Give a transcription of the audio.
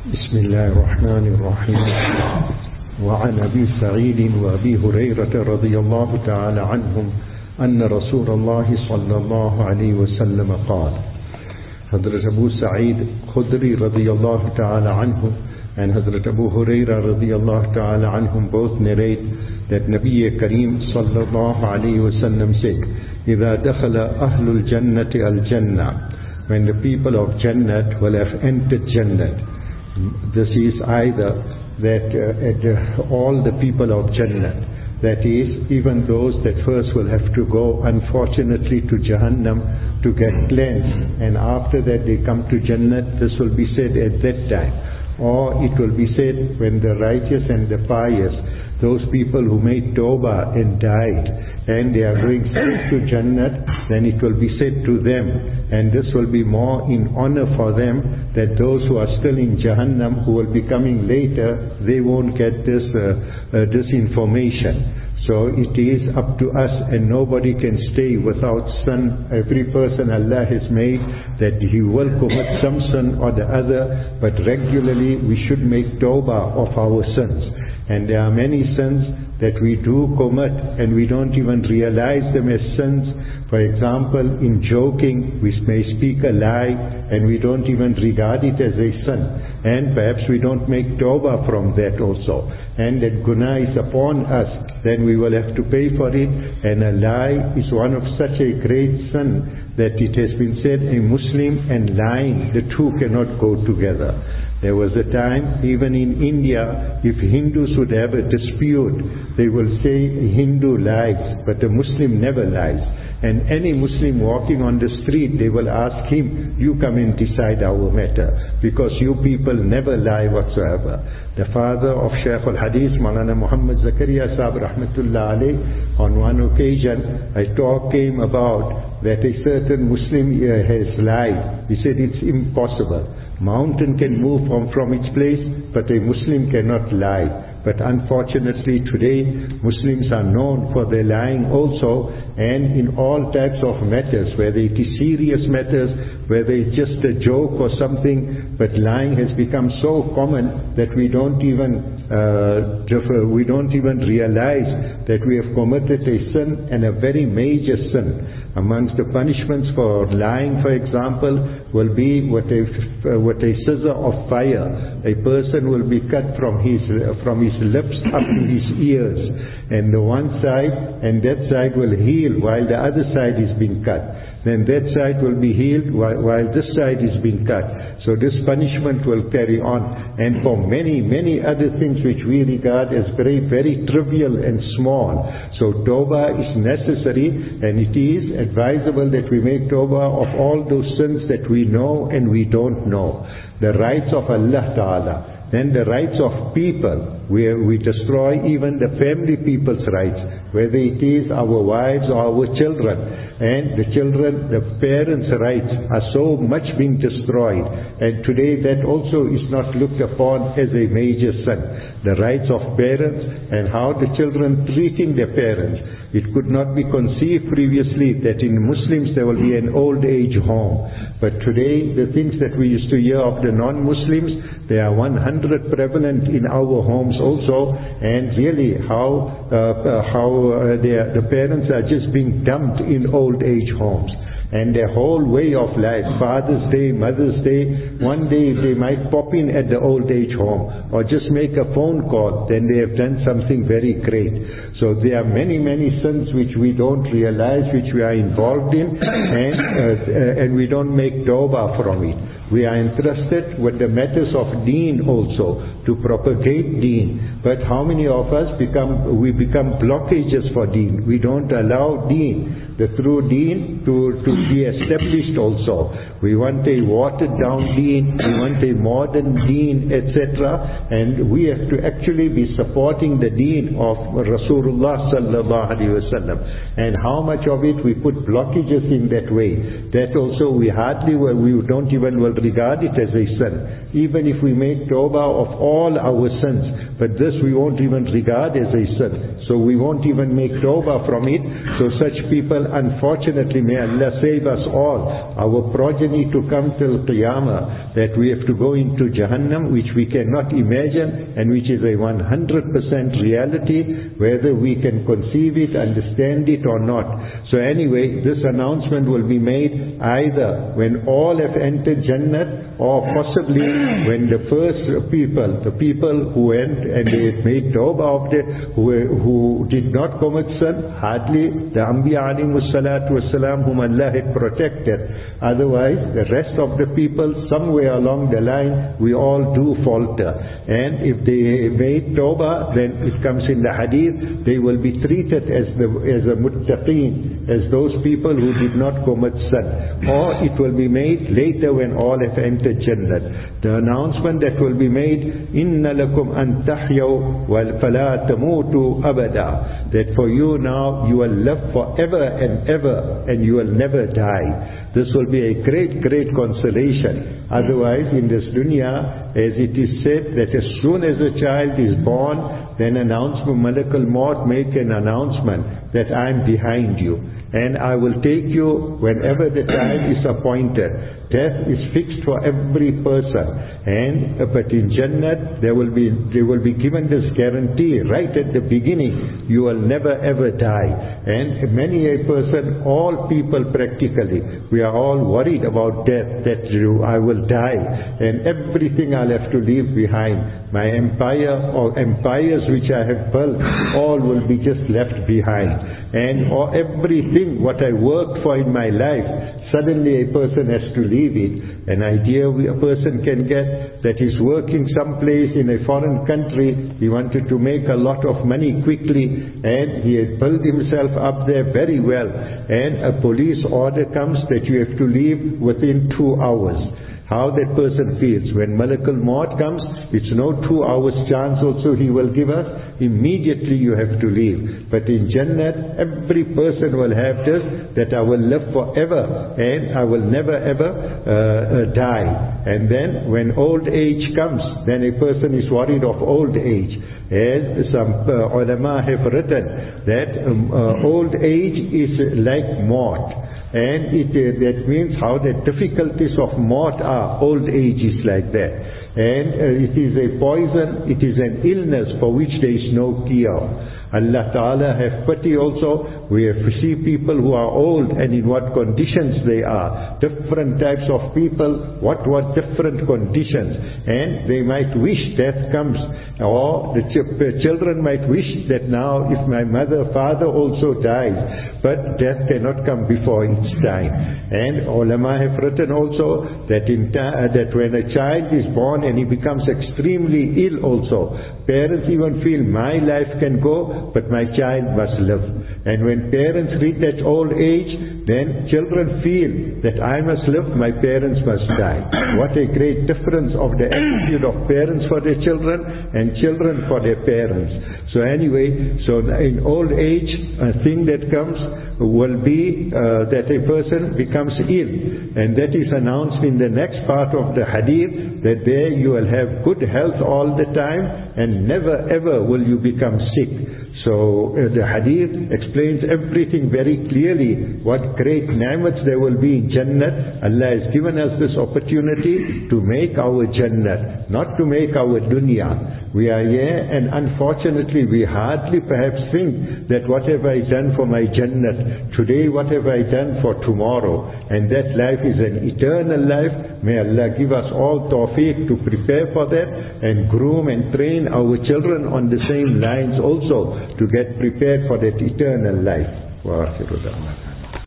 بسم الله الرحمن الرحيم. وعن أبي سعيد وأبي هريرة رضي الله تعالى عنهم أن رسول الله صلى الله عليه وسلم قال. Hazrat Abu Sa'id Khudri radiyallahu ta'ala anhum and Hazrat Abu Huraira radiyallahu ta'ala anhum both narrate that Nabi Kareem sallallahu alayhi wa sallam said, إِذَا دَخَلَ أَهْلُ الْجَنَّةِ الْجَنَّةِ, when the people of Jannat will have entered Jannat. This is either that all the people of Jannat, that is, even those that first will have to go, unfortunately, to Jahannam to get cleansed, and after that they come to Jannat, this will be said at that time. Or it will be said when the righteous and the pious, those people who made Tawbah and died, and they are going straight to Jannat, then it will be said to them, and this will be more in honor for them, that those who are still in Jahannam, who will be coming later, they won't get this information. So it is up to us, and nobody can stay without sin. Every person Allah has made that he will commit some sin or the other, but regularly we should make tawbah of our sins. And there are many sins that we do commit and we don't even realize them as sins. For example, in joking we may speak a lie and we don't even regard it as a sin, and perhaps we don't make tawbah from that also, and that guna is upon us, then we will have to pay for it. And a lie is one of such a great sin that it has been said a Muslim and lying, the two cannot go together. There was a time, even in India, if Hindus would have a dispute, they will say a Hindu lies, but a Muslim never lies. And any Muslim walking on the street, they will ask him, you come and decide our matter, because you people never lie whatsoever. The father of Shaykh al-Hadith, Maulana Muhammad Zakaria Sahib Rahmatullah Alayh, on one occasion, a talk came about that a certain Muslim has lied. He said it's impossible. Mountain can move from its place, but a Muslim cannot lie. But unfortunately today, Muslims are known for their lying also, and in all types of matters, whether it is serious matters, whether it's just a joke or something, but lying has become so common that we don't even realize that we have committed a sin, and a very major sin. Amongst the punishments for lying, for example, will be with a scissor of fire. A person will be cut from his lips up to his ears, and the one side and that side will heal while the other side is being cut. Then that side will be healed while this side is being cut. So this punishment will carry on. And for many, many other things which we regard as very, very trivial and small. So tawbah is necessary, and it is advisable that we make tawbah of all those sins that we know and we don't know. The rights of Allah Ta'ala. Then the rights of people, where we destroy even the family people's rights, whether it is our wives or our children. And the children, the parents' rights are so much being destroyed. And today that also is not looked upon as a major sin. The rights of parents and how the children treating their parents. It could not be conceived previously that in Muslims there will be an old age home. But today the things that we used to hear of the non-Muslims, they are 100 prevalent in our homes also. And really how the parents are just being dumped in old age homes. And their whole way of life, Father's Day, Mother's Day, one day they might pop in at the old age home or just make a phone call, then they have done something very great. So there are many, many sins which we don't realize, which we are involved in, and we don't make tawbah from it. We are entrusted with the matters of deen also, to propagate deen. But how many of us become blockages for deen? We don't allow deen, the true deen, to be established also. We want a watered down deen, we want a modern deen, etc. And we have to actually be supporting the deen of Rasulullah sallallahu alaihi wasallam. And how much of it we put blockages in that way, that also we don't even will regard it as a sin. Even if we make tawbah of all our sins, but this we won't even regard as a sin. So we won't even make tawbah from it. So such people, unfortunately, may Allah save us all, our progeny to come till Qiyamah, that we have to go into Jahannam, which we cannot imagine, and which is a 100% reality, whether we can conceive it, understand it or not. So anyway, this announcement will be made either when all have entered Jannat, or possibly when the first people, the people who went and they made tawbah of it, who did not commit sin, hardly the Anbiya alayhimu salatu wasalam whom Allah had protected. Otherwise, the rest of the people, somewhere along the line, we all do falter. And if they made tawbah, then it comes in the hadith, they will be treated as a muttaqeen, as those people who did not commit sin. Or it will be made later when all have entered Jannat. The announcement that will be made, Inna lakum an tahyaw wal fala tamutu abada, that for you now you will live forever and ever, and you will never die. This will be a great, great consolation. Otherwise, in this dunya, as it is said, that as soon as a child is born, then Malakul Maut make an announcement that I am behind you, and I will take you whenever the time is appointed. Death is fixed for every person, but in Jannat they will be given this guarantee right at the beginning: you will never ever die. And many a person, all people practically, we are all worried about death, that I will die, and everything I'll have to leave behind. My empire or empires which I have built, all will be just left behind. And everything what I worked for in my life, suddenly a person has to leave it. An idea a person can get that he's working someplace in a foreign country, he wanted to make a lot of money quickly, and he had built himself up there very well, and a police order comes that you have to leave within 2 hours. How that person feels. When Malakul Maut comes, it's no 2 hours chance also he will give us. Immediately you have to leave. But in Jannat, every person will have this, that I will live forever and I will never ever die. And then when old age comes, then a person is worried of old age. As some ulama have written, that old age is like maut. And that means how the difficulties of maut are. Old age is like that. And it is a poison, it is an illness for which there is no cure. Allah Ta'ala have pity also. We have to see people who are old and in what conditions they are. Different types of people, what different conditions. And they might wish death comes. Or the children might wish that now if my mother, father also dies, but death cannot come before its time. And ulama have written also that that when a child is born and he becomes extremely ill also, parents even feel my life can go, but my child must live. And when parents reach that old age, then children feel that I must live, my parents must die. What a great difference of the attitude of parents for their children and children for their parents. So anyway, so in old age, a thing that comes will be that a person becomes ill. And that is announced in the next part of the hadith, that there you will have good health all the time and never ever will you become sick. So the hadith explains everything very clearly, what great ni'mats there will be in Jannat. Allah has given us this opportunity to make our Jannat, not to make our dunya. We are here, and unfortunately we hardly perhaps think that what have I done for my Jannat today, what have I done for tomorrow. And that life is an eternal life. May Allah give us all tawfiq to prepare for that and groom and train our children on the same lines also, to get prepared for that eternal life. Wa akhiru da'wana.